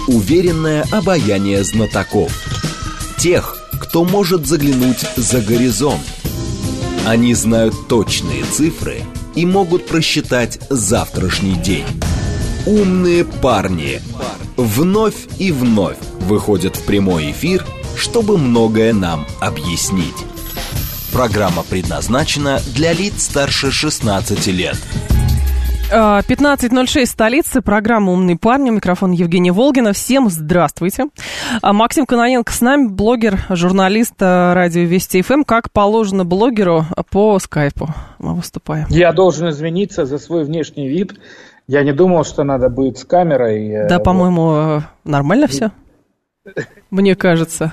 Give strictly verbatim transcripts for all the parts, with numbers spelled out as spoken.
уверенное обаяние знатоков. Тех, кто может заглянуть за горизонт. Они знают точные цифры и могут просчитать завтрашний день. Умные парни вновь и вновь выходят в прямой эфир, чтобы многое нам объяснить. Программа предназначена для лиц старше шестнадцати лет. пятнадцать ноль шесть, столица, программа «Умные парни», микрофон Евгения Волгина. Всем здравствуйте. Максим Кононенко с нами, блогер, журналист радио Вести ФМ. Как положено блогеру по скайпу мы выступаем. Я должен извиниться за свой внешний вид. Я не думал, что надо будет с камерой. Да, вот. По-моему, нормально все, мне кажется.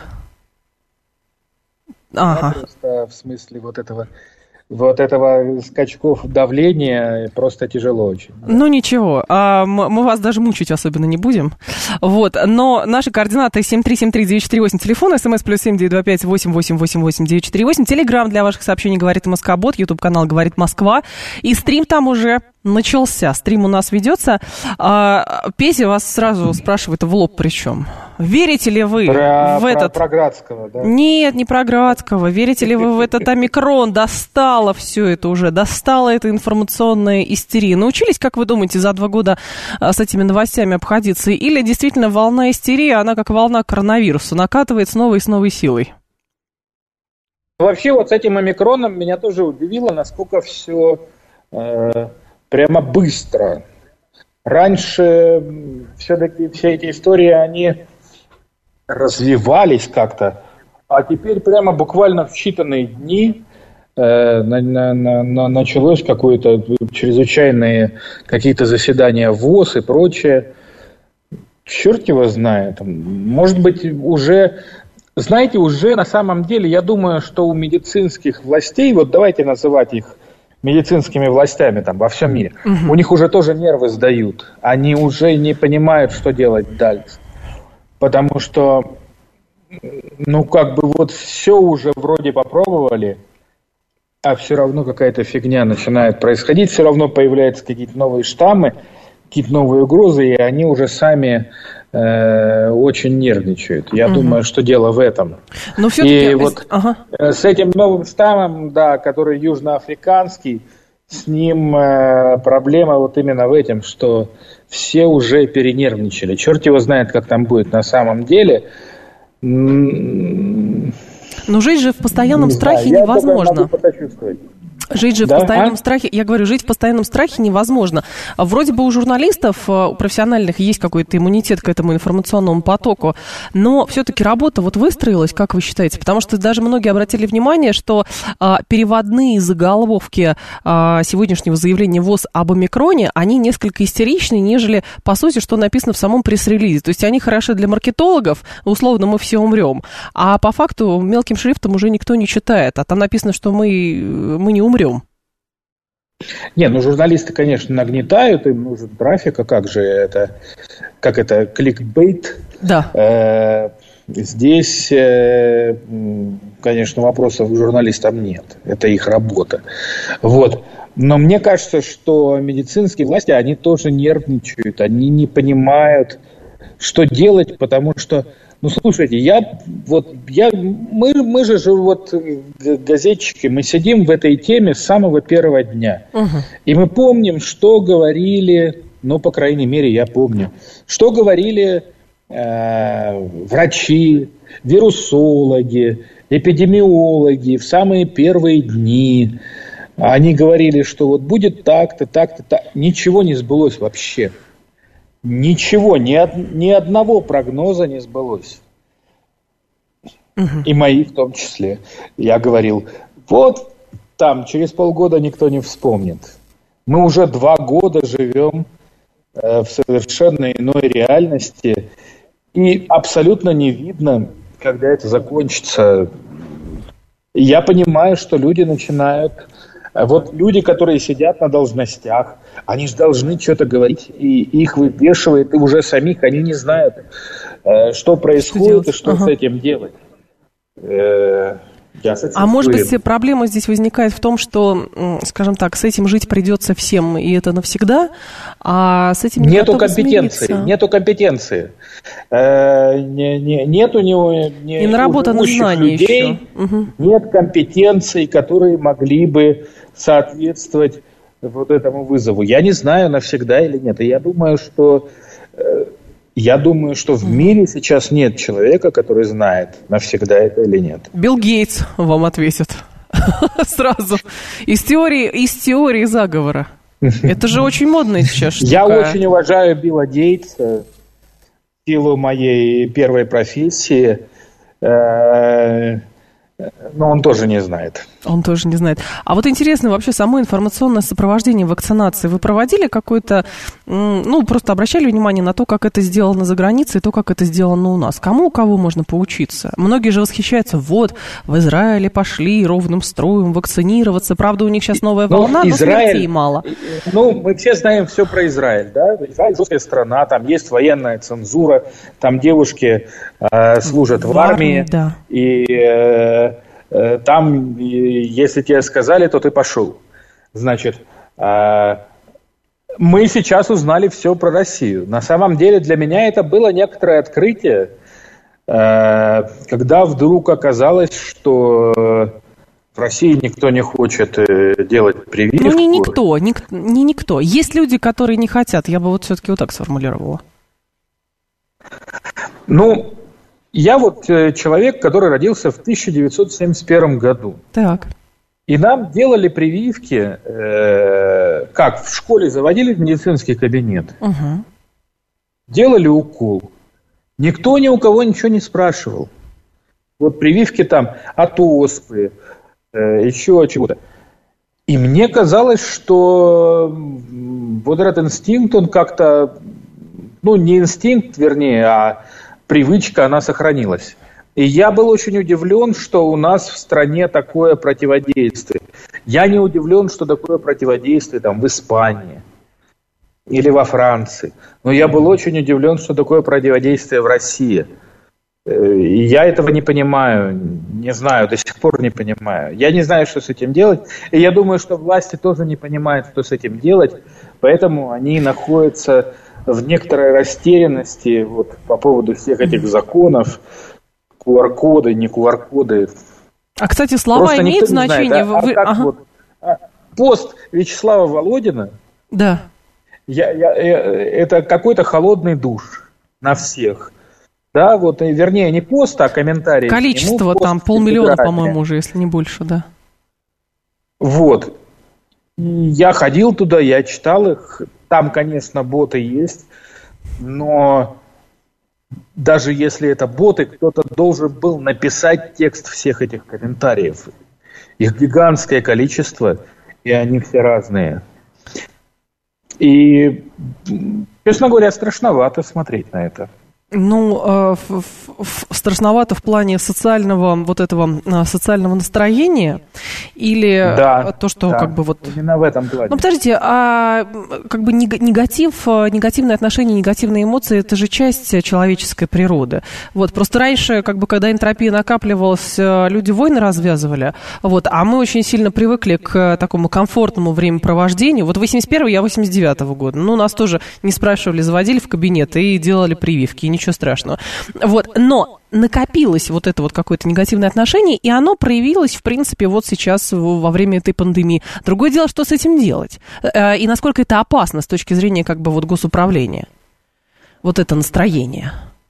Ага. Просто в смысле вот этого... Вот этого скачков давления просто тяжело очень. Ну, ничего, а мы вас даже мучить особенно не будем. Вот, но наши координаты семь три семь три девять четыре восемь, телефон, смс плюс семь девять два пять восемь восемь восемь восемь девять четыре восемь, телеграм для ваших сообщений «Говорит Москва-бот», ютуб-канал «Говорит Москва», и стрим там уже начался, стрим у нас ведется. А, Петя вас сразу спрашивает в лоб причем. Верите ли вы про, в про, этот... Про Градского, да? Нет, не про Градского. Верите ли вы в этот омикрон? Достало все это уже, достала эта информационная истерия. Научились, как вы думаете, за два года с этими новостями обходиться? Или действительно волна истерии, она как волна коронавируса, накатывает с новой и с новой силой? Вообще вот с этим омикроном меня тоже удивило, насколько все... Э- Прямо быстро. Раньше все-таки все эти истории, они развивались как-то, а теперь прямо буквально в считанные дни э, на, на, на, началось какое-то чрезвычайные какие-то заседания ВОЗ и прочее. Черт его знает. Может быть, уже... Знаете, уже на самом деле, я думаю, что у медицинских властей, вот давайте называть их медицинскими властями там во всем мире, угу. У них уже тоже нервы сдают. Они уже не понимают, что делать дальше. Потому что, ну, как бы вот все уже вроде попробовали, а все равно какая-то фигня начинает происходить, все равно появляются какие-то новые штаммы, какие-то новые угрозы, и они уже сами э, очень нервничают. Я угу. думаю, что дело в этом. Но все-таки... И вот ага. с этим новым штаммом, да, который южноафриканский, с ним э, проблема вот именно в этом, что все уже перенервничали. Черт его знает, как там будет на самом деле. Но жить же в постоянном страхе да, невозможно. Жить же да? в постоянном а? страхе, я говорю, жить в постоянном страхе невозможно. Вроде бы у журналистов, у профессиональных есть какой-то иммунитет к этому информационному потоку, но все-таки работа вот выстроилась, как вы считаете? Потому что даже многие обратили внимание, что а, переводные заголовки а, сегодняшнего заявления ВОЗ об омикроне, они несколько истеричнее, нежели, по сути, что написано в самом пресс-релизе. То есть они хороши для маркетологов, условно, мы все умрем, а по факту мелким шрифтом уже никто не читает, а там написано, что мы, мы не умрем. Не, ну журналисты, конечно, нагнетают, им нужен трафик, а как же это, как это, кликбейт. Да. Э, здесь, э, конечно, вопросов к журналистам нет, это их работа. Вот. Но мне кажется, что медицинские власти, они тоже нервничают, они не понимают, что делать, потому что ну, слушайте, я, вот, я, мы, мы же, вот, газетчики, мы сидим в этой теме с самого первого дня. Угу. И мы помним, что говорили, ну, по крайней мере, я помню, что говорили э, врачи, вирусологи, эпидемиологи в самые первые дни. Они говорили, что вот будет так-то, так-то, так. Ничего не сбылось вообще. Ничего, ни, од, ни одного прогноза не сбылось. Угу. И мои в том числе. Я говорил, вот там через полгода никто не вспомнит. Мы уже два года живем э, в совершенно иной реальности. И абсолютно не видно, когда это закончится. Я понимаю, что люди начинают... Вот люди, которые сидят на должностях, они же должны что-то говорить, и их вывешивает, и уже самих они не знают, что происходит что и что ага. с этим делать. А может быть, проблема здесь возникает в том, что, скажем так, с этим жить придется всем, и это навсегда, а с этим не нету компетенции, смириться. Нету компетенции. Э, не, не, нет у него не, не наработанных знаний людей, угу. Нет компетенций, которые могли бы соответствовать вот этому вызову. Я не знаю, навсегда или нет. И я думаю, что... Э, Я думаю, что в мире сейчас нет человека, который знает, навсегда это или нет. Билл Гейтс вам ответит сразу. Из теории, из теории заговора. Это же очень модно сейчас штука. Я очень уважаю Билла Гейтса в силу моей первой профессии. Но он тоже не знает. Он тоже не знает. А вот интересно, вообще само информационное сопровождение вакцинации. Вы проводили какое-то, ну, просто обращали внимание на то, как это сделано за границей, и то, как это сделано у нас? Кому у кого можно поучиться? Многие же восхищаются, вот, в Израиле пошли ровным строем вакцинироваться. Правда, у них сейчас новая волна, но, Израиль, но смертей мало. Ну, мы все знаем все про Израиль, да? Израиль жесткая страна, там есть военная цензура, там девушки э, служат в, в армии, армии да. И... Э, там, если тебе сказали, то ты пошел. Значит, мы сейчас узнали все про Россию. На самом деле для меня это было некоторое открытие, когда вдруг оказалось, что в России никто не хочет делать прививку. Ну, не никто, не, не никто. Есть люди, которые не хотят. Я бы вот все-таки вот так сформулировала. Ну... Я вот человек, который родился в тысяча девятьсот семьдесят первом году. Так. И нам делали прививки, э, как в школе заводили в медицинский кабинет, угу. Делали укол. Никто ни у кого ничего не спрашивал. Вот прививки там от оспы, э, еще чего-то. И мне казалось, что вот этот инстинкт, он как-то, ну не инстинкт, вернее, а... привычка, она сохранилась. И я был очень удивлен, что у нас в стране такое противодействие. Я не удивлен, что такое противодействие там, в Испании или во Франции. Но я был очень удивлен, что такое противодействие в России. И я этого не понимаю, не знаю, до сих пор не понимаю. Я не знаю, что с этим делать. И я думаю, что власти тоже не понимают, что с этим делать. Поэтому они находятся... в некоторой растерянности вот, по поводу всех этих законов, ку ар коды, не ку ар коды. А, кстати, слова Просто имеют значение? Знает, а, Вы... а как ага. вот, а, пост Вячеслава Володина, да. я, я, это какой-то холодный душ на всех. Да, вот, вернее, не пост, а комментарий. Количество нему, там полмиллиона, по-моему, уже, если не больше, да. Вот. Я ходил туда, я читал их. Там, конечно, боты есть, но даже если это боты, кто-то должен был написать текст всех этих комментариев. Их гигантское количество, и они все разные. И, честно говоря, страшновато смотреть на это. Ну, э, в, в, страшновато в плане социального вот этого социального настроения или да, то, что да, как бы вот... именно в этом плане. Ну, подождите, а как бы негатив, негативные отношения, негативные эмоции, это же часть человеческой природы. Вот, просто раньше, как бы, когда энтропия накапливалась, люди войны развязывали, вот, а мы очень сильно привыкли к такому комфортному времяпровождению. Вот восемьдесят первого, я восемьдесят девятого года. Ну, нас тоже не спрашивали, заводили в кабинет и делали прививки, ничего страшного. Вот. Но накопилось вот это вот какое-то негативное отношение, и оно проявилось, в принципе, вот сейчас во время этой пандемии. Другое дело, что с этим делать. И насколько это опасно с точки зрения как бы вот госуправления. Вот это настроение.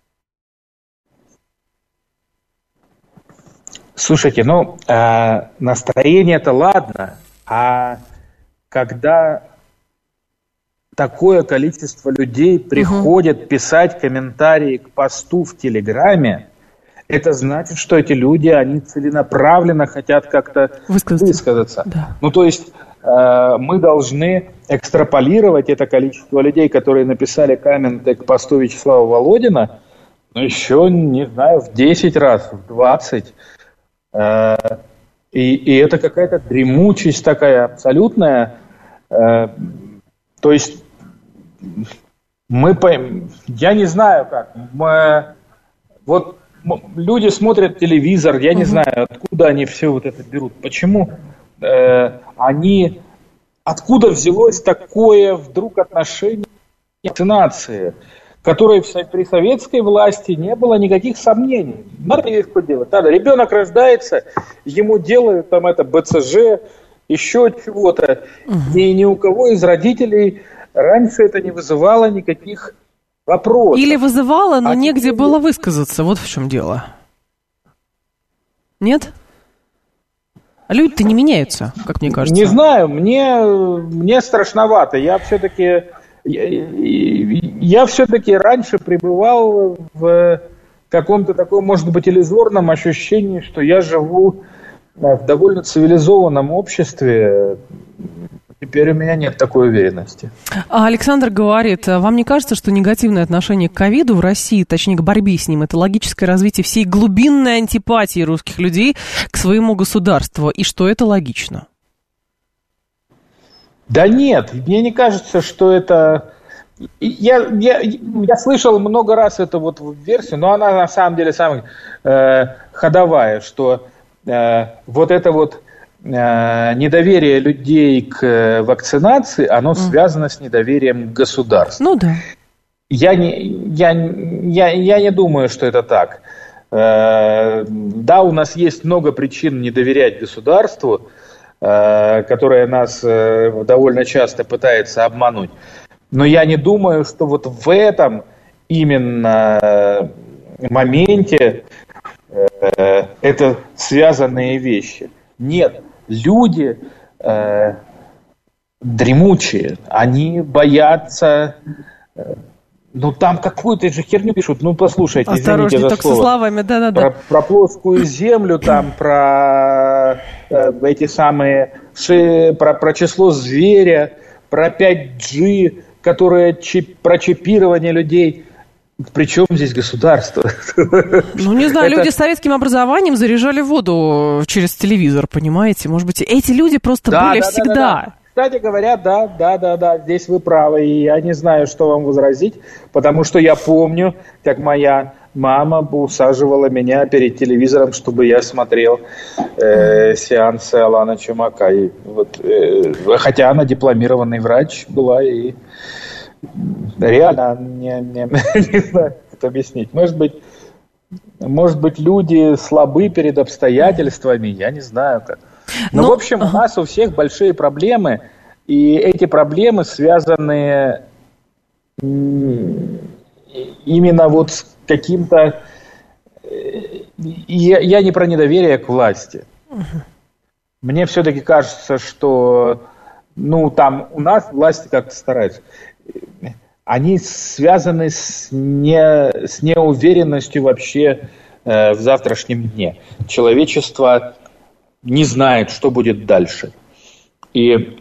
Слушайте, ну, э, настроение-то ладно, а когда... такое количество людей приходит угу. писать комментарии к посту в Телеграме, это значит, что эти люди, они целенаправленно хотят как-то высказаться. высказаться. Да. Ну, то есть э, мы должны экстраполировать это количество людей, которые написали комменты к посту Вячеслава Володина, ну, еще, не знаю, в десять раз, в двадцать. Э, и, и это какая-то дремучесть такая абсолютная. Э, то есть мы пойм... я не знаю как. Мы... Вот люди смотрят телевизор, я не угу. знаю, откуда они все вот это берут. Почему э, они... Откуда взялось такое вдруг отношение к вакцинации, которой при советской власти не было никаких сомнений. Надо прививку делать. Надо. Ребенок рождается, ему делают там это БЦЖ, еще чего-то. Угу. И ни у кого из родителей раньше это не вызывало никаких вопросов. Или вызывало, но а негде теперь... было высказаться. Вот в чем дело. Нет? А люди-то не меняются, как мне кажется. Не знаю, мне, мне страшновато. Я все-таки, я, я все-таки раньше пребывал в каком-то таком, может быть, иллюзорном ощущении, что я живу в довольно цивилизованном обществе. Теперь у меня нет такой уверенности. Александр говорит, вам не кажется, что негативное отношение к ковиду в России, точнее к борьбе с ним, это логическое развитие всей глубинной антипатии русских людей к своему государству, и что это логично? Да нет, мне не кажется, что это... Я, я, я слышал много раз эту вот версию, но она на самом деле самая э, ходовая, что э, вот это вот недоверие людей к вакцинации, оно mm. связано с недоверием к государству. Ну да. Я не, я, я, я не думаю, что это так. Да, у нас есть много причин не доверять государству, которое нас довольно часто пытается обмануть. Но я не думаю, что вот в этом именно моменте это связанные вещи. Нет. Люди э, дремучие, они боятся, э, ну там какую-то же херню пишут, ну послушайте, извините за слово. Со словами, да-да-да. Про, про плоскую землю, там про э, эти самые, ши, про, про число зверя, про пять джи, которое чип, про чипирование людей. Причем здесь государство? Ну, не знаю, это... люди с советским образованием заряжали воду через телевизор, понимаете? Может быть, эти люди просто да, были да, всегда. Да, да, да. Кстати говоря, да, да, да, да, здесь вы правы, и я не знаю, что вам возразить, потому что я помню, как моя мама усаживала меня перед телевизором, чтобы я смотрел э, сеансы Алана Чумака. И вот, э, хотя она дипломированный врач была и... Реально, не, не, не знаю, как это объяснить. Может быть, может быть, люди слабы перед обстоятельствами, я не знаю как. Но, Но в общем, ага. у нас у всех большие проблемы, и эти проблемы связаны именно вот с каким-то... Я, я не про недоверие к власти. Ага. Мне все-таки кажется, что ну, там у нас власти как-то стараются. Они связаны с, не, с неуверенностью вообще э, в завтрашнем дне. Человечество не знает, что будет дальше. И,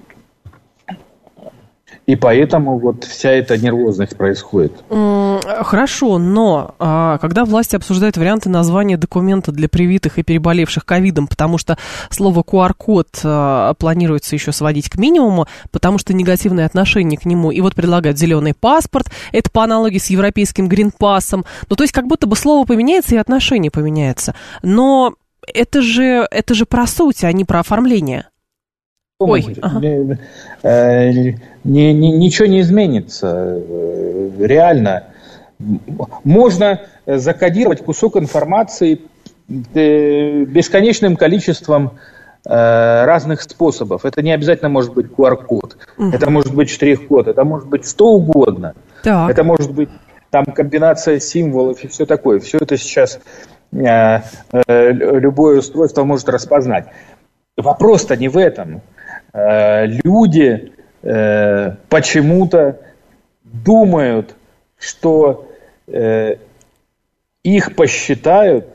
и поэтому вот вся эта нервозность происходит. Хорошо, но а, когда власти обсуждают варианты названия документа для привитых и переболевших ковидом, потому что слово ку ар код а, планируется еще сводить к минимуму, потому что негативное отношение к нему, и вот предлагают зеленый паспорт, это по аналогии с европейским гринпассом, ну то есть как будто бы слово поменяется и отношение поменяется, но это же, это же про суть, а не про оформление. Ой, ага. не, не, ничего не изменится, реально. Можно закодировать кусок информации бесконечным количеством разных способов. Это не обязательно может быть ку ар код, угу. это может быть штрих-код, это может быть что угодно. Так. Это может быть там комбинация символов и все такое. Все это сейчас э, э, любое устройство может распознать. Вопрос-то не в этом. Э, люди э, почему-то думают, что э, их посчитают,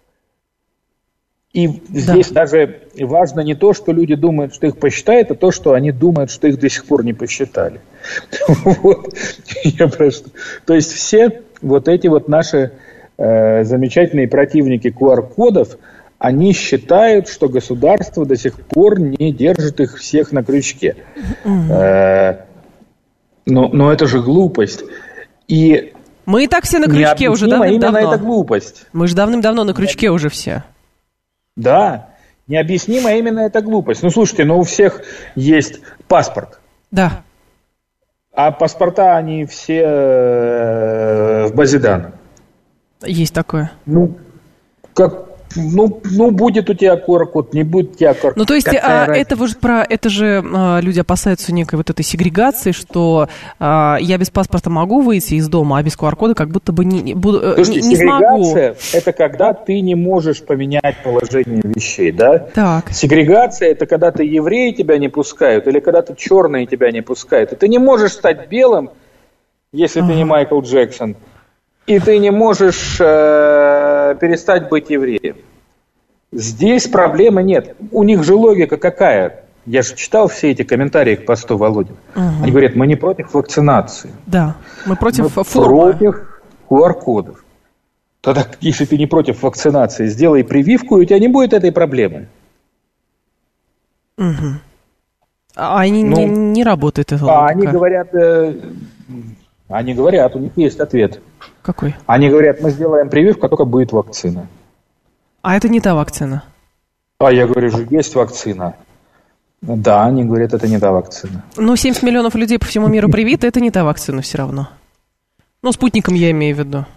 и здесь да. даже важно не то, что люди думают, что их посчитают, а то, что они думают, что их до сих пор не посчитали. Вот. Я просто... То есть все вот эти вот наши э, замечательные противники ку ар кодов, они считают, что государство до сих пор не держит их всех на крючке. Э, но, но это же глупость. И Мы и так все на крючке уже давным-давно. Именно это глупость. Мы же давным-давно на крючке уже все. Да, необъяснимо именно эта глупость. Ну, слушайте, ну у всех есть паспорт. Да. А паспорта, они все в базе данных. Есть такое. Ну, как... Ну, ну, будет у тебя ку ар код, не будет у тебя ку ар код. Ну, то есть, а, это, же, про, это же а, люди опасаются некой вот этой сегрегации, что а, я без паспорта могу выйти из дома, а без ку ар кода как будто бы не, не, Слушайте, не, не смогу. Сегрегация – это когда ты не можешь поменять положение вещей, да? Так. Сегрегация – это когда ты евреи тебя не пускают, или когда ты черные тебя не пускают. И ты не можешь стать белым, если ага. ты не Майкл Джексон. И ты не можешь э, перестать быть евреем. Здесь проблемы нет. У них же логика какая? Я же читал все эти комментарии к посту Володи. Угу. Они говорят, мы не против вакцинации. Да, мы против мы формы. против ку ар кодов. Тогда, если ты не против вакцинации, сделай прививку, и у тебя не будет этой проблемы. Угу. А они ну, не, не работают. Это а они говорят... Э, Они говорят, у них есть ответ. Какой? Они говорят, мы сделаем прививку, а только будет вакцина. А это не та вакцина? А я говорю, же есть вакцина. Да, они говорят, это не та вакцина. Ну, семьдесят миллионов людей по всему миру привиты, это не та вакцина все равно. Ну, спутником я имею в виду.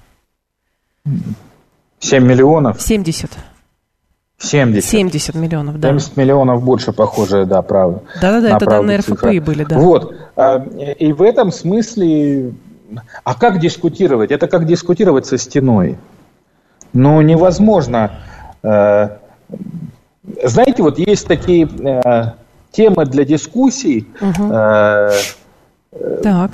семь миллионов? семьдесят. семьдесят. семьдесят миллионов, да. семьдесят миллионов больше, похоже, да, правда. Да-да-да, это данные эр эф пэ были, да. Вот, и в этом смысле, а как дискутировать? Это как дискутировать со стеной. Ну, невозможно. Знаете, вот есть такие темы для дискуссий. Угу. Так.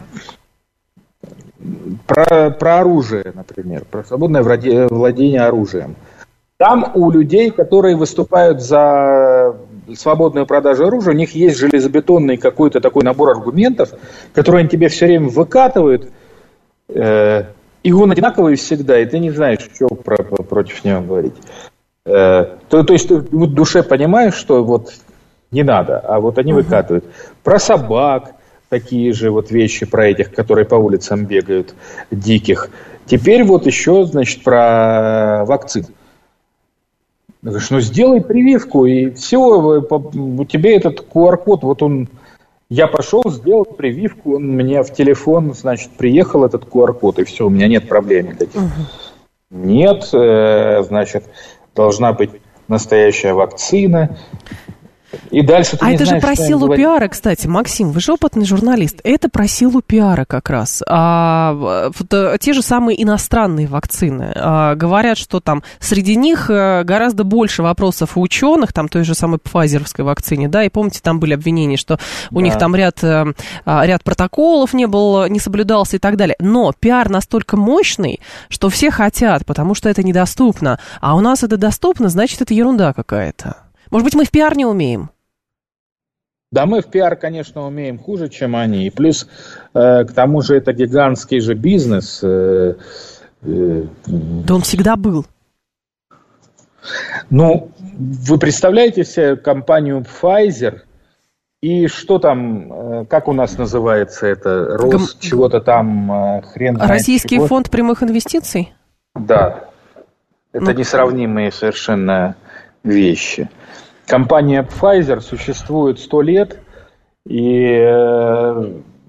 Про, про оружие, например, про свободное владение оружием. Там у людей, которые выступают за свободную продажу оружия, у них есть железобетонный какой-то такой набор аргументов, которые они тебе все время выкатывают, э, и он одинаковый всегда, и ты не знаешь, что про, про, против него говорить. Э, то, то есть ты в душе понимаешь, что вот не надо, а вот они uh-huh. выкатывают. Про собак такие же вот вещи, про этих, которые по улицам бегают, диких. Теперь вот еще, значит, про вакцины. Говоришь, ну сделай прививку, и все, у тебя этот ку ар код, вот он, я пошел, сделал прививку, он мне в телефон, значит, приехал этот ку ар код, и все, у меня нет проблем никаких. Угу. Нет, э, значит, должна быть настоящая вакцина. И дальше ты а не это знаешь, же про силу говорить. пиара, кстати, Максим, вы же опытный журналист. Это про силу пиара как раз. А, те же самые иностранные вакцины. А, говорят, что там среди них гораздо больше вопросов у ученых, там той же самой пфайзеровской вакцине, да, и помните, там были обвинения, что у да. них там ряд, ряд протоколов не был, не соблюдался и так далее. Но пиар настолько мощный, что все хотят, потому что это недоступно. А у нас это доступно, значит, это ерунда какая-то. Может быть, мы в пиар не умеем? Да, мы в пиар, конечно, умеем хуже, чем они. И плюс, э, к тому же, это гигантский же бизнес. Э, э, да он всегда был. Ну, вы представляете себе компанию Pfizer и что там, э, как у нас называется это, Рос, Гом... чего-то там, э, хрен знает Российский чего. фонд прямых инвестиций? Да. Это ну... несравнимые совершенно вещи. Компания Pfizer существует сто лет, и э,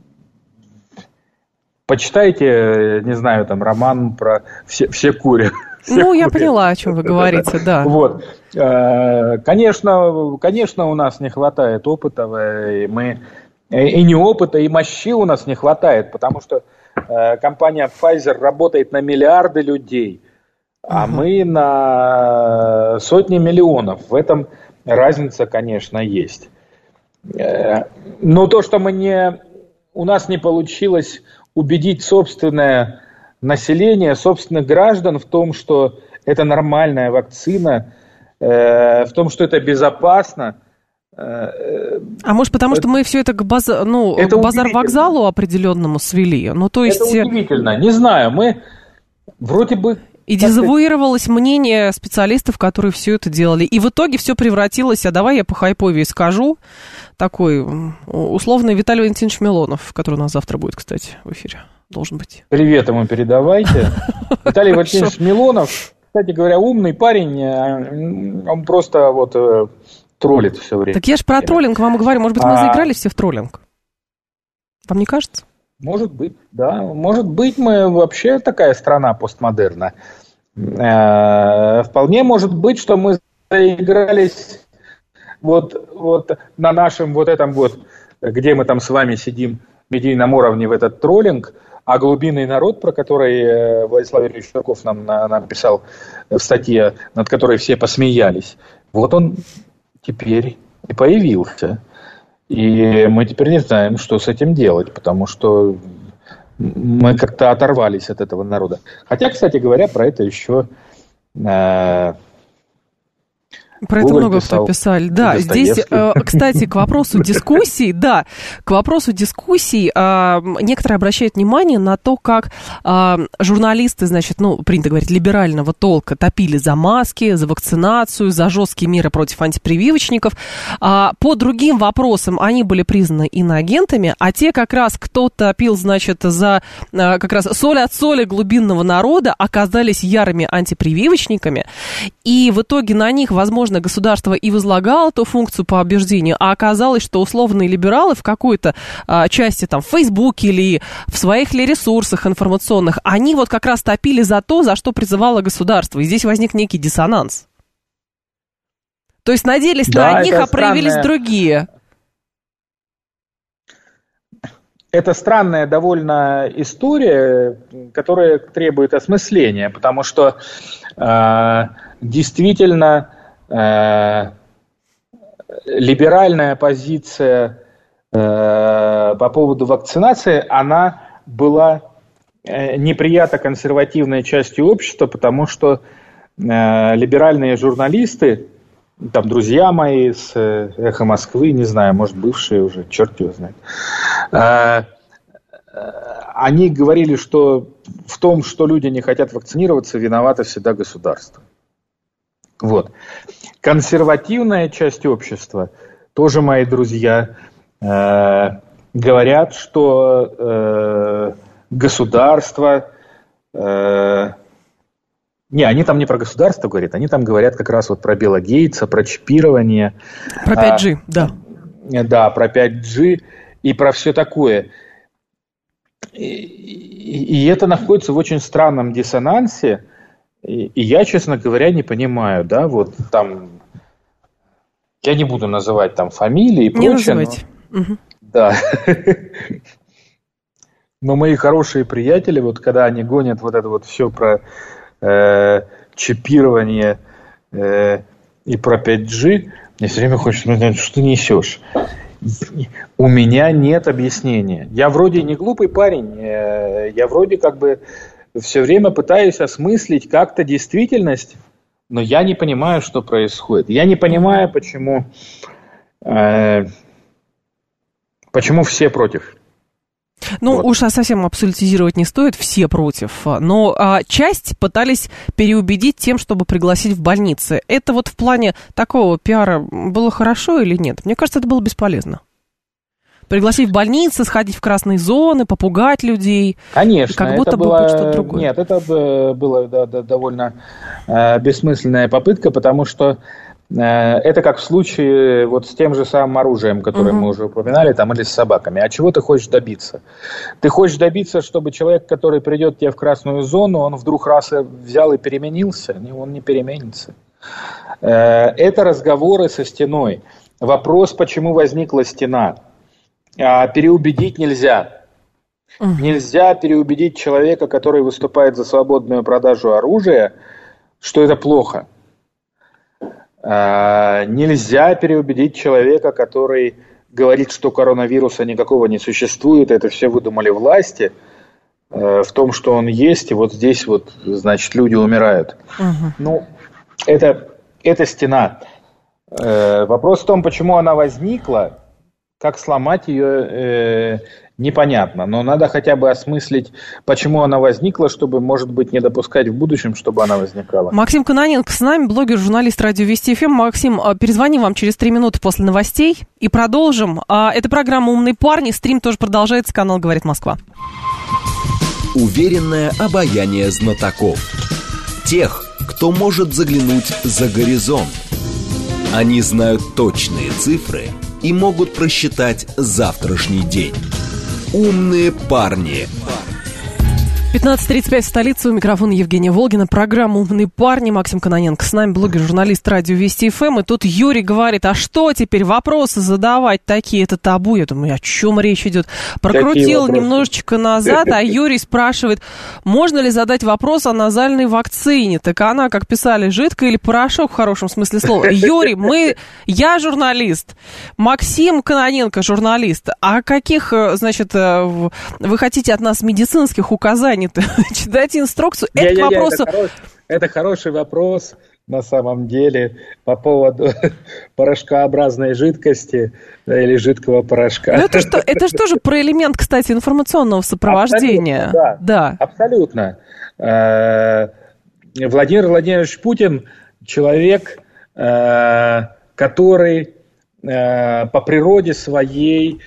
почитайте, не знаю, там роман про все, все курят. Все ну, курят. Я поняла, о чем вы говорите, да. Вот. Э, конечно, конечно, у нас не хватает опыта, и, мы, и не опыта, и мощи у нас не хватает, потому что э, компания Pfizer работает на миллиарды людей, а угу. мы на сотни миллионов. В этом разница, конечно, есть. Но то, что мы не, у нас не получилось убедить собственное население, собственных граждан в том, что это нормальная вакцина, в том, что это безопасно. А может, потому что мы все это к, база, ну, это к базар-вокзалу определенному свели? Ну, то есть... Это удивительно. Не знаю, мы вроде бы... И дезавуировалось мнение специалистов, которые все это делали. И в итоге все превратилось, а давай я по хайповее скажу, такой условный Виталий Валентинович Милонов, который у нас завтра будет, кстати, в эфире. должен быть. Привет ему передавайте. Виталий Валентинович Милонов, кстати говоря, умный парень, он просто вот троллит все время. Так я же про троллинг вам и говорю, может быть, мы а... заигрались все в троллинг? Вам не кажется? Может быть, да. Может быть, мы вообще такая страна постмодерна. Вполне может быть, что мы заигрались вот, вот на нашем вот этом вот, где мы там с вами сидим, медийном уровне в этот троллинг, а глубинный народ, про который Владислав Юрьевич Ширков нам, нам писал в статье, над которой все посмеялись, вот он теперь и появился. И мы теперь не знаем, что с этим делать, потому что мы как-то оторвались от этого народа. Хотя, кстати говоря, про это еще... Э, Про это много кто писали. Да, здесь, кстати, к вопросу дискуссий, да, к вопросу дискуссий некоторые обращают внимание на то, как журналисты, значит, ну, принято говорить, либерального толка топили за маски, за вакцинацию, за жесткие меры против антипрививочников. По другим вопросам они были признаны иноагентами, а те как раз, кто топил, значит, за как раз соль от соли глубинного народа, оказались ярыми антипрививочниками, и в итоге на них, возможно, государство и возлагало ту функцию по убеждению, а оказалось, что условные либералы в какой-то а, части, там, в Фейсбуке или в своих ли ресурсах информационных, они вот как раз топили за то, за что призывало государство. И здесь возник некий диссонанс. То есть надеялись да, на одних, а проявились странная... другие. Это странная довольно история, которая требует осмысления, потому что э, действительно э, либеральная позиция э, по поводу вакцинации, она была э, неприятна консервативной частью общества, потому что э, либеральные журналисты, там друзья мои с «Эхо Москвы», не знаю, может, бывшие уже, черт его знает, э, они говорили, что в том, что люди не хотят вакцинироваться, виновато всегда государство. Вот. Консервативная часть общества, тоже мои друзья, э, говорят, что э, государство... Э, не, они там не про государство говорят, они там говорят как раз вот про Билла Гейтса, про чипирование. Про пять джи, а, да. Да, про пять джи и про все такое. И, и, и это находится в очень странном диссонансе. И, и я, честно говоря, не понимаю, да, вот там, я не буду называть там фамилии и прочее. Не называйте. Но, угу. Да. Но мои хорошие приятели, вот когда они гонят вот это вот все про э, чипирование э, и про пять джи, мне все время хочется сказать, что ты несешь. У меня нет объяснения. Я вроде не глупый парень, я вроде как бы все время пытаюсь осмыслить как-то действительность, но я не понимаю, что происходит. Я не понимаю, почему, э, почему все против. Ну, вот. Уж совсем абсолютизировать не стоит, все против. Но а, часть пытались переубедить тем, чтобы пригласить в больницы. Это вот в плане такого пиара было хорошо или нет? Мне кажется, это было бесполезно. Пригласить в больницы, сходить в красные зоны, попугать людей. Конечно. Как будто бы было... что-то другое. Нет, это была да, да, довольно э, бессмысленная попытка, потому что э, это как в случае вот с тем же самым оружием, которое угу. мы уже упоминали, там, или с собаками. А чего ты хочешь добиться? Ты хочешь добиться, чтобы человек, который придет к тебе в красную зону, он вдруг раз взял и переменился? Он не переменится. Э, это разговоры со стеной. Вопрос, почему возникла стена. Переубедить нельзя. Uh-huh. Нельзя переубедить человека, который выступает за свободную продажу оружия, что это плохо. Нельзя переубедить человека, который говорит, что коронавируса никакого не существует, это все выдумали власти, в том, что он есть, и вот здесь вот, значит, люди умирают. Uh-huh. Ну, это, это стена. Вопрос в том, почему она возникла. Как сломать ее, э, непонятно. Но надо хотя бы осмыслить, почему она возникла, чтобы, может быть, не допускать в будущем, чтобы она возникала. Максим Кононенко с нами, блогер, журналист радио Вести эф эм. Максим, перезвоним вам через три минуты после новостей и продолжим. Это программа «Умные парни». Стрим тоже продолжается. Канал «Говорит Москва». уверенное обаяние знатоков. Тех, кто может заглянуть за горизонт. Они знают точные цифры и могут просчитать завтрашний день. Умные парни. пятнадцать тридцать пять в столице. У микрофона Евгения Волгина. Программа «Умные парни». Максим Кононенко с нами, блогер, журналист радио Вести эф эм. И тут Юрий говорит, а что теперь вопросы задавать такие? Это табу. Я думаю, о чем речь идет? Прокрутил немножечко назад, а Юрий спрашивает, можно ли задать вопрос о назальной вакцине? Так она, как писали, жидкая или порошок в хорошем смысле слова? Юрий, мы, я журналист, Максим Кононенко журналист. А каких, значит, вы хотите от нас медицинских указаний? Читайте инструкцию. Я, это, я, вопрос... я, это, хорош, это хороший вопрос на самом деле по поводу порошкообразной жидкости или жидкого порошка. Ну, это, что, это же тоже про элемент, кстати, информационного сопровождения. Абсолютно, да, да. Абсолютно. Владимир Владимирович Путин человек, который по природе своей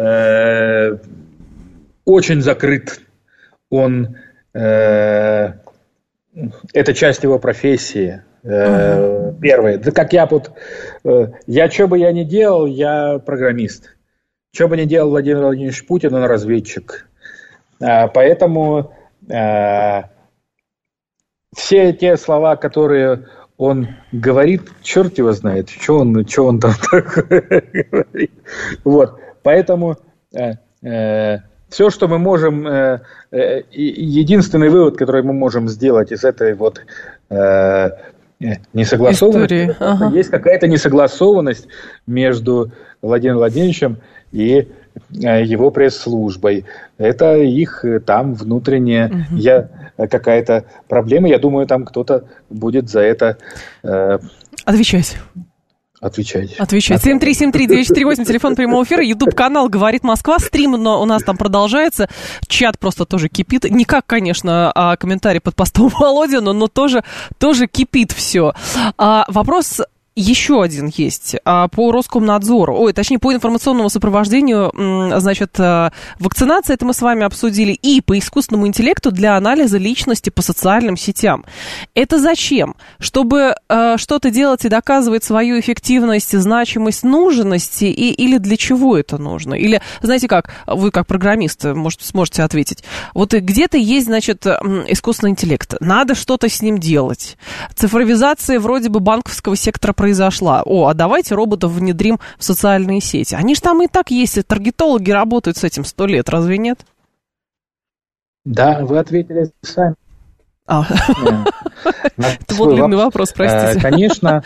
очень закрыт. Он, э, это часть его профессии. Э, uh-huh. Первое. Да как я вот, э, я что бы я ни делал, я программист. Что бы ни делал Владимир Владимирович Путин, он разведчик. А, поэтому э, все те слова, которые он говорит, черт его знает, что он, что он там такое говорит. Вот. Поэтому э, э, все, что мы можем, э, э, единственный вывод, который мы можем сделать из этой вот э, несогласованности, ага. есть какая-то несогласованность между Владимиром Владимировичем и э, его пресс-службой. Это их там внутренняя угу. я, какая-то проблема. Я думаю, там кто-то будет за это э, отвечать. Отвечать. Отвечать. семь три семь три девять четыре восемь, телефон прямого эфира, Ютуб-канал «Говорит Москва», стрим, но у нас там продолжается, чат просто тоже кипит, не как, конечно, а комментарий под постом Володина, но тоже, тоже кипит все. А, вопрос... Еще один есть по Роскомнадзору, ой, точнее, по информационному сопровождению, значит, вакцинация, это мы с вами обсудили, и по искусственному интеллекту для анализа личности по социальным сетям. Это зачем? Чтобы э, что-то делать и доказывать свою эффективность, значимость, нужность, и, или для чего это нужно? Или, знаете как, вы как программист, может, сможете ответить, вот где-то есть, значит, искусственный интеллект, надо что-то с ним делать. Цифровизация вроде бы банковского сектора произошла. О, а давайте роботов внедрим в социальные сети. Они же там и так есть, и таргетологи работают с этим сто лет, разве нет? Да, вы ответили сами. А. Это был длинный вопрос, простите. Конечно,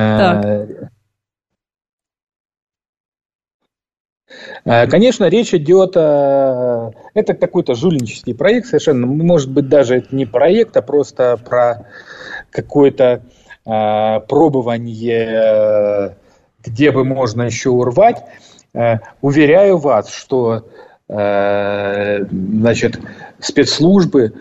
Конечно, речь идет, это какой-то жульнический проект совершенно, может быть, даже это не проект, а просто про какой-то пробование, где бы можно еще урвать. Уверяю вас, что значит, спецслужбы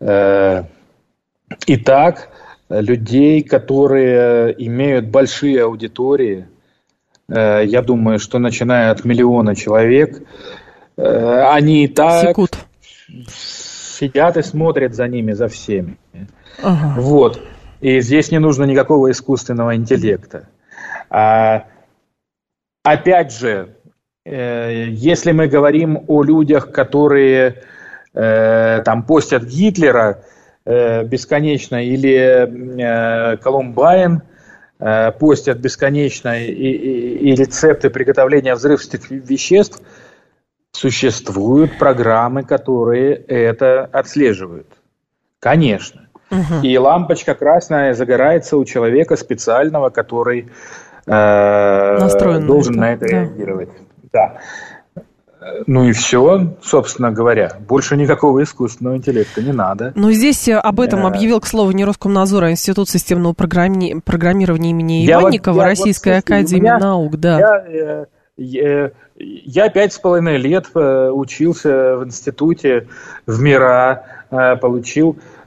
и так людей, которые имеют большие аудитории, я думаю, что начиная от миллиона человек, они и так Секунд. сидят и смотрят за ними, за всеми. Ага. Вот. И здесь не нужно никакого искусственного интеллекта. А, опять же, э, если мы говорим о людях, которые э, там постят Гитлера э, бесконечно, или э, Колумбайн э, постят бесконечно, и, и, и рецепты приготовления взрывчатых веществ, существуют программы, которые это отслеживают. Конечно. Угу. И лампочка красная загорается у человека специального, который э, должен на это, на это да. реагировать. Да. Ну и все, собственно говоря. Больше никакого искусственного интеллекта не надо. Но здесь об этом объявил, к слову, не Роскомнадзор, а Институт системного программи... программирования имени Иванникова, я, Российская я, академия меня, наук. Да. Я, я, я пять с половиной лет учился в институте в МИРА, получил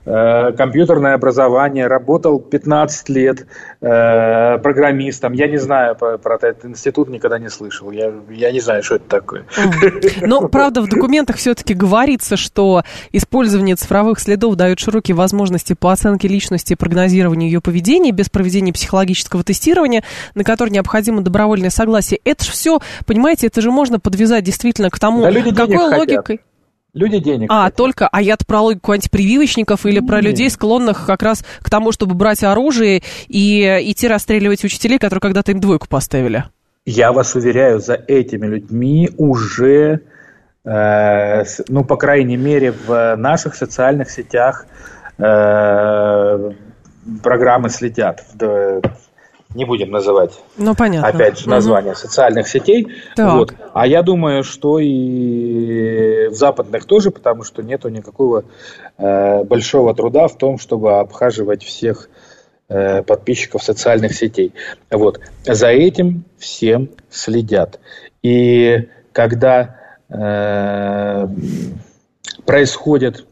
э, компьютерное образование, работал пятнадцать лет э, программистом. Я не знаю про, про этот институт, никогда не слышал. Я, я не знаю, что это такое. Но, правда, в документах все-таки говорится, что использование цифровых следов дает широкие возможности по оценке личности и прогнозированию ее поведения без проведения психологического тестирования, на которое необходимо добровольное согласие. Это же все, понимаете, это же можно подвязать действительно к тому, да люди какой логикой... Хотят. Люди денег А, хотят. только, а я-то про логику антипрививочников или про людей, склонных как раз к тому, чтобы брать оружие и идти расстреливать учителей, которые когда-то им двойку поставили. Я вас уверяю, за этими людьми уже, э, ну, по крайней мере, в наших социальных сетях э, программы следят. Не будем называть, ну, понятно. Опять же, название угу. социальных сетей. Вот. А я думаю, что и в западных тоже, потому что нету никакого э, большого труда в том, чтобы обхаживать всех э, подписчиков социальных сетей. Вот. За этим всем следят. И когда э, происходят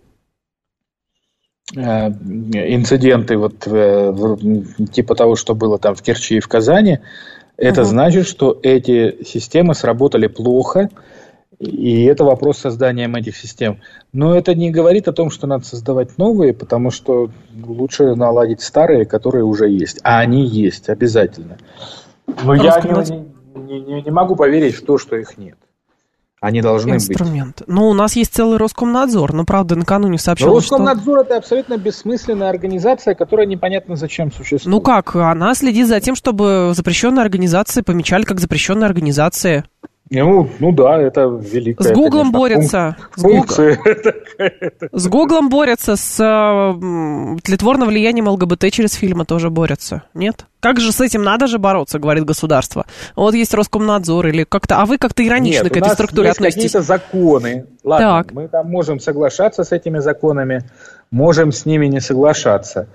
инциденты вот типа того, что было там в Керчи и в Казани, это угу. значит, что эти системы сработали плохо, и это вопрос создания этих систем. Но это не говорит о том, что надо создавать новые, потому что лучше наладить старые, которые уже есть. А они есть обязательно. Но я не, не, не могу поверить в то, что их нет. Они должны инструмент. быть. Ну, у нас есть целый Роскомнадзор, но, правда, накануне сообщалось, что... Роскомнадзор – это абсолютно бессмысленная организация, которая непонятно зачем существует. Ну как, она следит за тем, чтобы запрещенные организации помечали как запрещенные организации. Ну, ну да, это великая, С Гуглом конечно, борется. Функция. С Гуглом борется, с э, тлетворным влиянием ЛГБТ через фильмы тоже борются. Нет? Как же с этим надо же бороться, говорит государство. Вот есть Роскомнадзор или как-то... А вы как-то иронично Нет, к этой структуре относитесь. Нет, у нас есть какие-то законы. Ладно, так. мы там можем соглашаться с этими законами, можем с ними не соглашаться.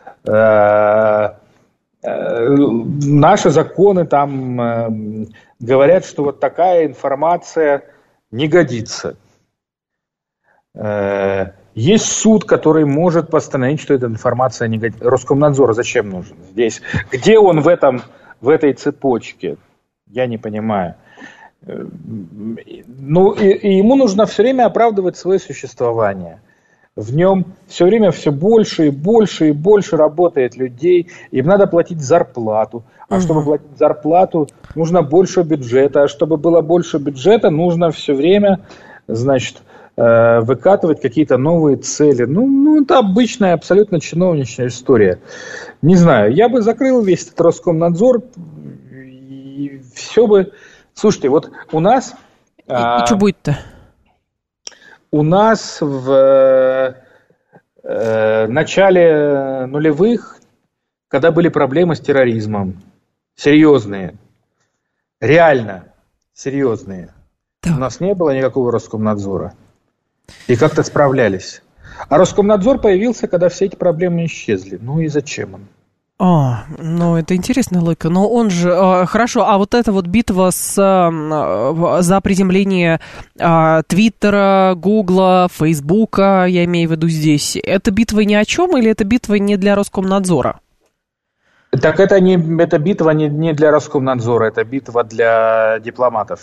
Наши законы там говорят, что вот такая информация не годится. Есть суд, который может постановить, что эта информация не годится. Роскомнадзор зачем нужен здесь? Где он в, этом, в этой цепочке? Я не понимаю. Ну, и, и ему нужно все время оправдывать свое существование. В нем все время все больше и больше и больше работает людей, им надо платить зарплату. А угу. чтобы платить зарплату, нужно больше бюджета. А чтобы было больше бюджета, нужно все время, значит, э, выкатывать какие-то новые цели. Ну, ну, это обычная, абсолютно чиновничная история. Не знаю, я бы закрыл весь этот Роскомнадзор, и все бы... Слушайте, вот у нас... И, а... и что будет-то? У нас в э, начале нулевых, когда были проблемы с терроризмом, серьезные, реально серьезные, так. у нас не было никакого Роскомнадзора. И как-то справлялись. А Роскомнадзор появился, когда все эти проблемы исчезли. Ну и зачем он? А, ну это интересная логика. Но он же... Э, хорошо, а вот эта вот битва с, э, за приземление э, Твиттера, Гугла, Фейсбука, я имею в виду здесь, это битва ни о чем или это битва не для Роскомнадзора? Так это, не, это битва не, не для Роскомнадзора, это битва для дипломатов.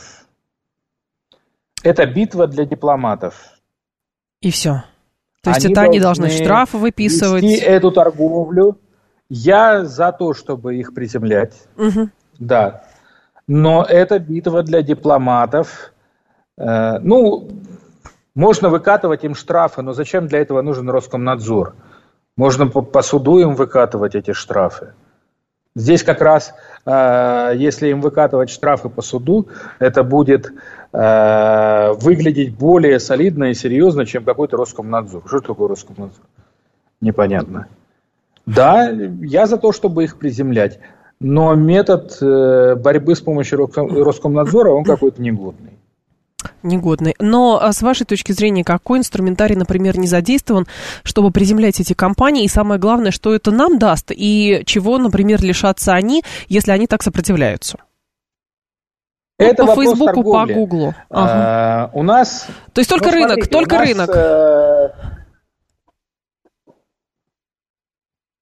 Это битва для дипломатов. И все. То есть они это они должны штрафы выписывать? Вести эту торговлю. Я за то, чтобы их приземлять, угу. да. Но это битва для дипломатов. Э, ну, можно выкатывать им штрафы, но зачем для этого нужен Роскомнадзор? Можно по, по суду им выкатывать эти штрафы. Здесь как раз, э, если им выкатывать штрафы по суду, это будет э, выглядеть более солидно и серьезно, чем какой-то Роскомнадзор. Что такое Роскомнадзор? Непонятно. Да, я за то, чтобы их приземлять, но метод э, борьбы с помощью Роскомнадзора, он какой-то негодный. Негодный. Но с вашей точки зрения, какой инструментарий, например, не задействован, чтобы приземлять эти компании? И самое главное, что это нам даст? И чего, например, лишатся они, если они так сопротивляются? Это по Фейсбуку, по Гуглу. Ага. А, у нас... То есть только ну, рынок, смотрите, только нас, рынок. Э...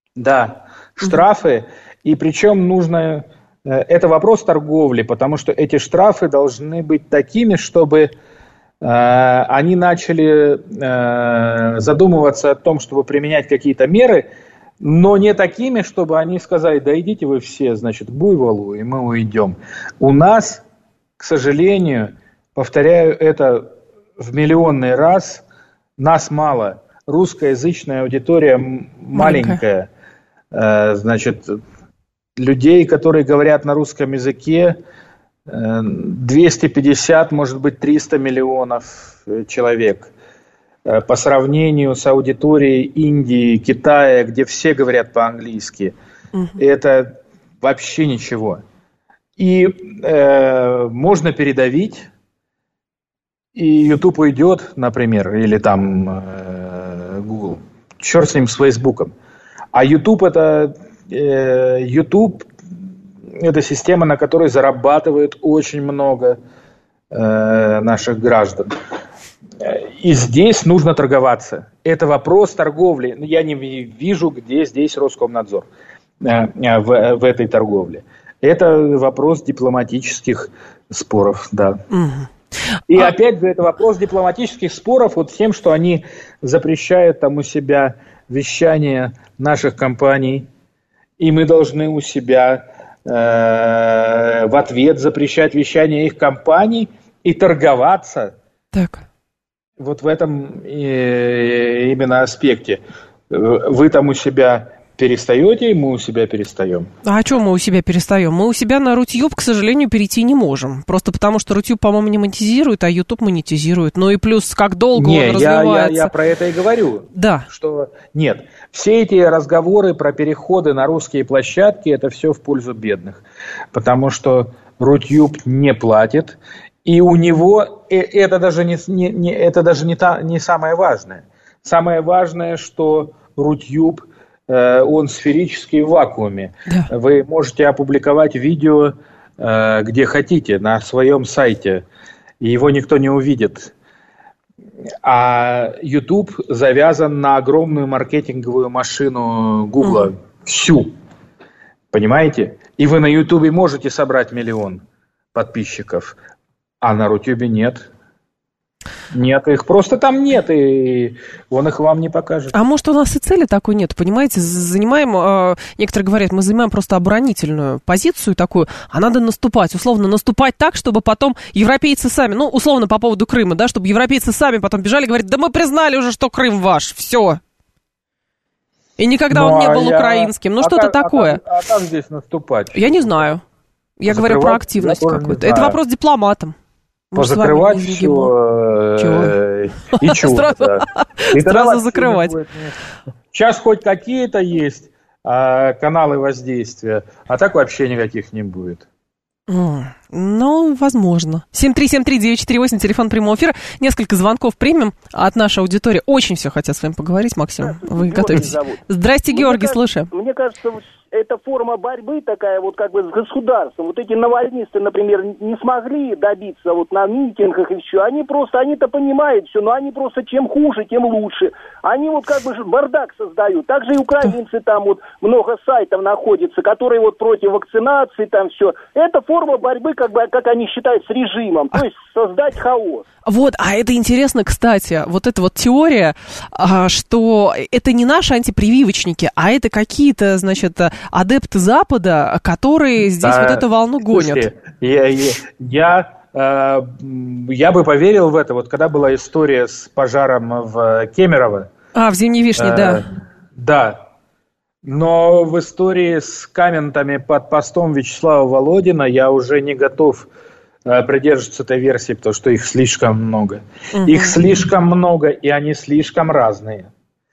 Да, штрафы, и причем нужно... Это вопрос торговли, потому что эти штрафы должны быть такими, чтобы э, они начали э, задумываться о том, чтобы применять какие-то меры, но не такими, чтобы они сказали, да идите вы все, значит, к буйволу, и мы уйдем. У нас, к сожалению, повторяю это в миллионный раз, нас мало. Русскоязычная аудитория маленькая. Э, значит, людей, которые говорят на русском языке, э, двести пятьдесят, может быть, триста миллионов человек. Э, по сравнению с аудиторией Индии, Китая, где все говорят по-английски, угу. это вообще ничего. И э, можно передавить, и YouTube уйдет, например, или там э, Google. Черт с ним, с Фейсбуком. А YouTube это, э, YouTube это система, на которой зарабатывает очень много э, наших граждан. И здесь нужно торговаться. Это вопрос торговли. Я не вижу, где здесь Роскомнадзор э, в, в этой торговле. Это вопрос дипломатических споров, да. Угу. И а... опять же, это вопрос дипломатических споров вот с тем, что они запрещают там у себя вещание наших компаний, и мы должны у себя э, в ответ запрещать вещание их компаний и торговаться. Так. Вот в этом э, именно аспекте. Вы там у себя перестаете, и мы у себя перестаем. А о чем мы у себя перестаем? Мы у себя на Рутюб, к сожалению, перейти не можем. Просто потому, что Рутюб, по-моему, не монетизирует, а Ютуб монетизирует. Ну и плюс, как долго не, он развивается. Я, я, я про это и говорю. Да. Что нет, все эти разговоры про переходы на русские площадки, это все в пользу бедных. Потому что Рутюб не платит, и у него это даже не, не, не, это даже не, та, не самое важное. Самое важное, что Рутюб он сферический в вакууме. Да. Вы можете опубликовать видео, где хотите, на своем сайте, и его никто не увидит. А YouTube завязан на огромную маркетинговую машину Гугла. Угу. Всю. Понимаете? И вы на YouTube можете собрать миллион подписчиков, а на Рутюбе нет. Нет, их просто там нет, и он их вам не покажет. А может, у нас и цели такой нет, понимаете? Занимаем, э, некоторые говорят, мы занимаем просто оборонительную позицию такую, а надо наступать, условно наступать так, чтобы потом европейцы сами, ну, условно по поводу Крыма, да, чтобы европейцы сами потом бежали и говорят, да мы признали уже, что Крым ваш, все. И никогда ну, он не был я... украинским, ну, а что-то как, такое. А как, а как здесь наступать? Я не знаю. Я Закрывать? говорю про активность какую-то. Это вопрос дипломатам. Позакрывать все и чего. Сразу закрывать. Сейчас хоть какие-то есть каналы воздействия, а так вообще никаких не будет. Ну, возможно. семь три семь три девять четыре восемь, телефон прямого эфира. Несколько звонков примем от нашей аудитории. Очень все хотят с вами поговорить, Максим. Вы готовитесь. Здрасте, Георгий, слушаем. Мне кажется, это форма борьбы такая вот как бы с государством. Вот эти навальнисты, например, не смогли добиться вот на митингах и все. Они просто, они-то понимают все, но они просто чем хуже, тем лучше. Они вот как бы бардак создают. Также и украинцы там вот много сайтов находится, которые вот против вакцинации там все. Это форма борьбы, как бы, как они считают, с режимом. То есть создать хаос. Вот, а это интересно, кстати, вот эта вот теория, что это не наши антипрививочники, а это какие-то, значит, адепты Запада, которые здесь а, вот эту волну гонят. Слушайте, я, я, я, э, я бы поверил в это, вот когда была история с пожаром в Кемерово. А, в Зимней Вишне, э, да. Да, но в истории с комментами под постом Вячеслава Володина я уже не готов придерживаться этой версии, потому что их слишком много. Угу. Их слишком много, и они слишком разные.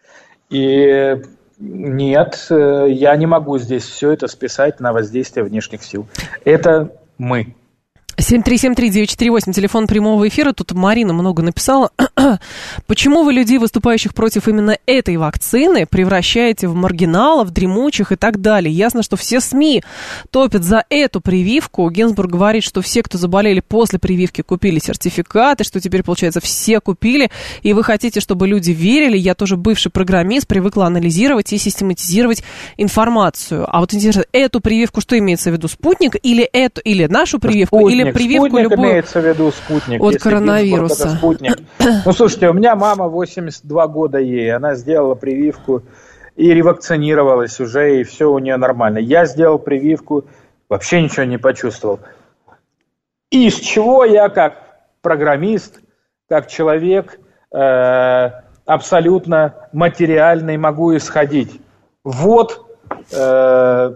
И нет, я не могу здесь все это списать на воздействие внешних сил. Это мы. семь три семь три девять четыре восемь, телефон прямого эфира. Тут Марина много написала. Почему вы людей, выступающих против именно этой вакцины, превращаете в маргиналов, дремучих и так далее? Ясно, что все СМИ топят за эту прививку. Гинзбург говорит, что все, кто заболели после прививки, купили сертификаты, что теперь, получается, все купили. И вы хотите, чтобы люди верили. Я тоже бывший программист, привыкла анализировать и систематизировать информацию. А вот интересно, эту прививку что имеется в виду? Спутник или эту, или нашу прививку, Спутник. или прививку спутник любую имеется в виду спутник, от коронавируса. Ну, слушайте, у меня мама восемьдесят два года ей, она сделала прививку и ревакцинировалась уже, и все у нее нормально. Я сделал прививку, вообще ничего не почувствовал. И из чего я, как программист, как человек э, абсолютно материальный, могу исходить? Вот, э,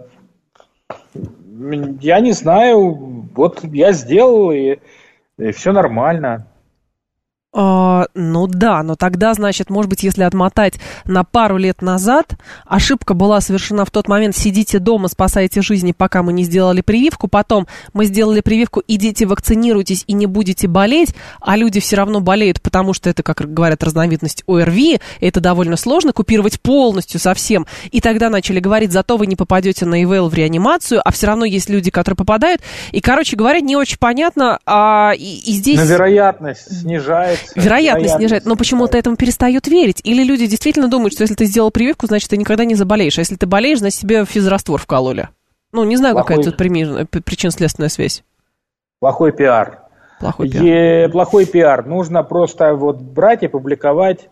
я не знаю, вот я сделал, и, и все нормально. Uh, ну да, но тогда, значит, может быть, если отмотать на пару лет назад, ошибка была совершена в тот момент: сидите дома, спасайте жизни, пока мы не сделали прививку, потом мы сделали прививку, идите вакцинируйтесь и не будете болеть, а люди все равно болеют, потому что это, как говорят, разновидность ОРВИ, это довольно сложно купировать полностью совсем, и тогда начали говорить, зато вы не попадете на ИВЛ в реанимацию, а все равно есть люди, которые попадают, и, короче говоря, не очень понятно, а и, и здесь... Но вероятность снижается. Вероятность снижает, но почему-то этому перестают верить. Или люди действительно думают, что если ты сделал прививку, значит, ты никогда не заболеешь. А если ты болеешь, значит, тебе физраствор вкололи. Ну, не знаю, плохой... какая тут причинно-следственная связь. Плохой пиар. Плохой пиар. Е- плохой пиар. Нужно просто вот брать и публиковать.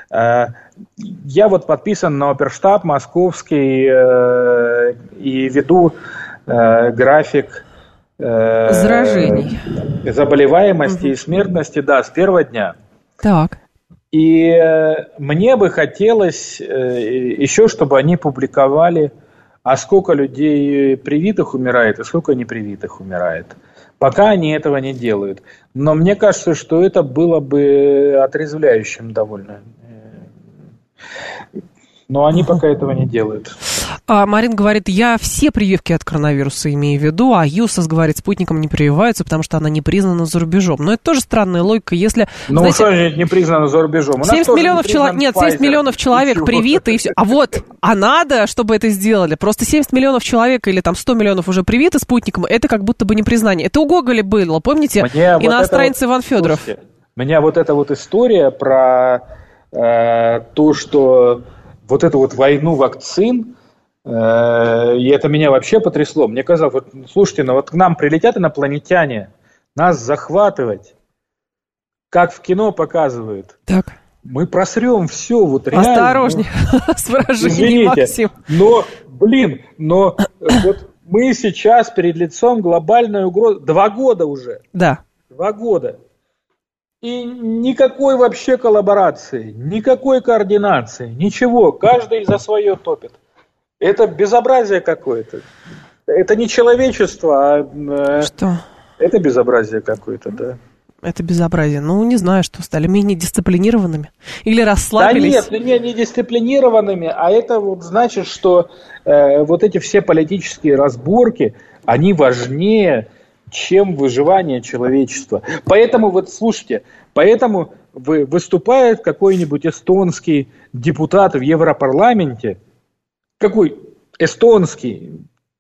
Я вот подписан на оперштаб московский и веду график заражений, заболеваемости угу. и смертности, да, с первого дня. Так. И э, мне бы хотелось э, еще, чтобы они публиковали, а сколько людей привитых умирает, и сколько непривитых умирает. Пока они этого не делают. Но мне кажется, что это было бы отрезвляющим довольно. Но они пока этого не делают. А Марин говорит, я все прививки от коронавируса имею в виду, а ЮСОС говорит, спутником не прививаются, потому что она не признана за рубежом. Но это тоже странная логика, если... Ну, знаете, что же не признана за рубежом? семьдесят миллионов человек, нет, семьдесят миллионов человек Ничего. привиты, и все. А вот, а надо, чтобы это сделали. Просто семьдесят миллионов человек или там сто миллионов уже привиты спутником, это как будто бы не признание. Это у Гоголя было, помните? Мне иностранец вот Иван вот, Федоров. Слушайте, у меня вот эта вот история про э, то, что вот эту вот войну вакцин, и это меня вообще потрясло. Мне казалось, вот, слушайте, ну вот к нам прилетят инопланетяне, нас захватывать, как в кино показывают. Так. Мы просрем все, вот реально. Осторожнее ну, с выражением, Максим. Но, блин, но вот мы сейчас перед лицом глобальной угрозы. Два года уже. Да. Два года. И никакой вообще коллаборации, никакой координации, ничего. Каждый за свое топит. Это безобразие какое-то. Это не человечество, а... Что? Это безобразие какое-то, да. Это безобразие. Ну, не знаю, что стали менее дисциплинированными. Или расслабились. Да нет, не, не дисциплинированными, а это вот значит, что э, вот эти все политические разборки, они важнее, чем выживание человечества. Поэтому, вот слушайте, поэтому вы, выступает какой-нибудь эстонский депутат в Европарламенте, какой эстонский,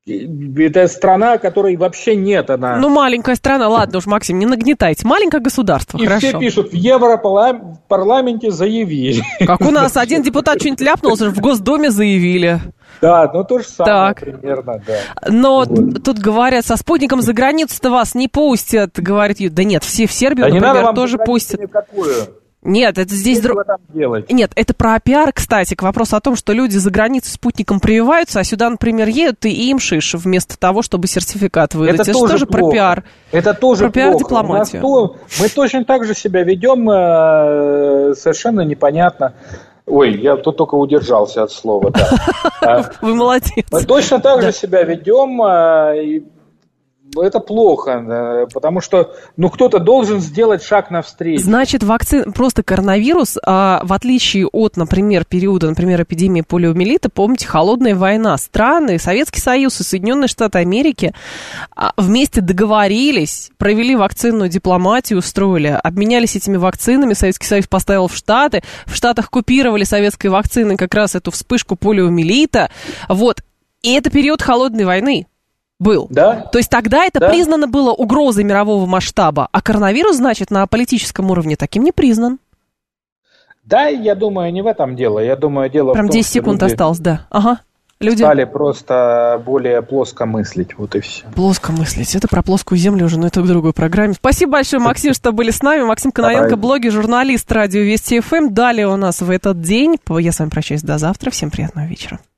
это страна, которой вообще нет, она... Ну, маленькая страна, ладно уж, Максим, не нагнетайте. Маленькое государство, и хорошо. И все пишут, в Европарламенте заявили. Как у нас один депутат что-нибудь ляпнул, в Госдуме заявили. Да, ну то же самое так. примерно, да. Но вот. Тут говорят, со спутником за границу-то вас не пустят, говорит Ю. Да нет, все в Сербию, да например, тоже пустят. Никакую. Нет, это здесь... Дру... Нет, это про пиар, кстати, к вопросу о том, что люди за границей спутником прививаются, а сюда, например, едут и им шиш, вместо того, чтобы сертификат выдать. Это, это тоже, тоже про пиар. Это тоже про пиар, дипломатию. То, мы точно так же себя ведем, э, совершенно непонятно. Ой, я тут только удержался от слова, да. Вы молодец. Мы точно так же себя ведем, Это плохо, потому что, ну, кто-то должен сделать шаг навстречу. Значит, вакцина, просто коронавирус, а, в отличие от, например, периода, например, эпидемии полиомиелита, помните, холодная война, страны, Советский Союз и Соединенные Штаты Америки а, вместе договорились, провели вакцинную дипломатию, устроили, обменялись этими вакцинами, Советский Союз поставил в Штаты, в Штатах купировали советской вакциной как раз эту вспышку полиомиелита, вот, и это период холодной войны. Был. Да. То есть тогда это да. признано было угрозой мирового масштаба, а коронавирус, значит, на политическом уровне таким не признан. Да, я думаю, не в этом дело. Я думаю, дело Прям в том, десять секунд люди осталось, да. Ага. Люди стали просто более плоско мыслить, вот и все. Плоско мыслить. Это про плоскую землю уже, но это в другой программе. Спасибо большое, Максим, что были с нами. Максим Кононенко, блогер, журналист радио Вести эф эм. Далее у нас в этот день. Я с вами прощаюсь до завтра. Всем приятного вечера.